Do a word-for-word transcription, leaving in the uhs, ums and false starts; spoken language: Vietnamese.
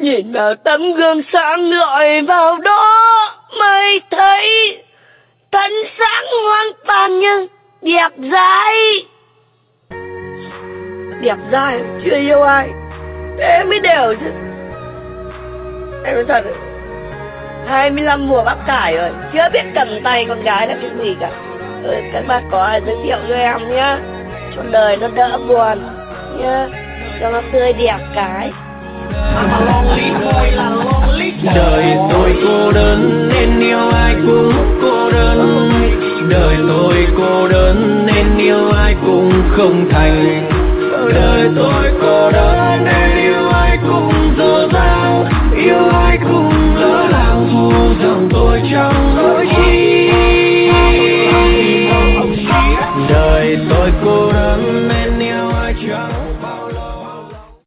Nhìn vào tấm gương sáng gọi vào đó mới thấy thân sáng ngoan toàn nhưng đẹp dai. Đẹp dai chưa yêu ai, thế mới đều chứ. Em nói thật, hai mươi lăm mùa bắp cải rồi, chưa biết cầm tay con gái là cái gì cả. Ừ, các bác có ai giới thiệu cho em nhá, cho đời nó đỡ buồn nhá, cho nó tươi đẹp cái. Đời tôi cô đơn nên yêu ai cũng cô đơn. Đời tôi cô đơn nên yêu ai cũng không thành. Đời tôi cô đơn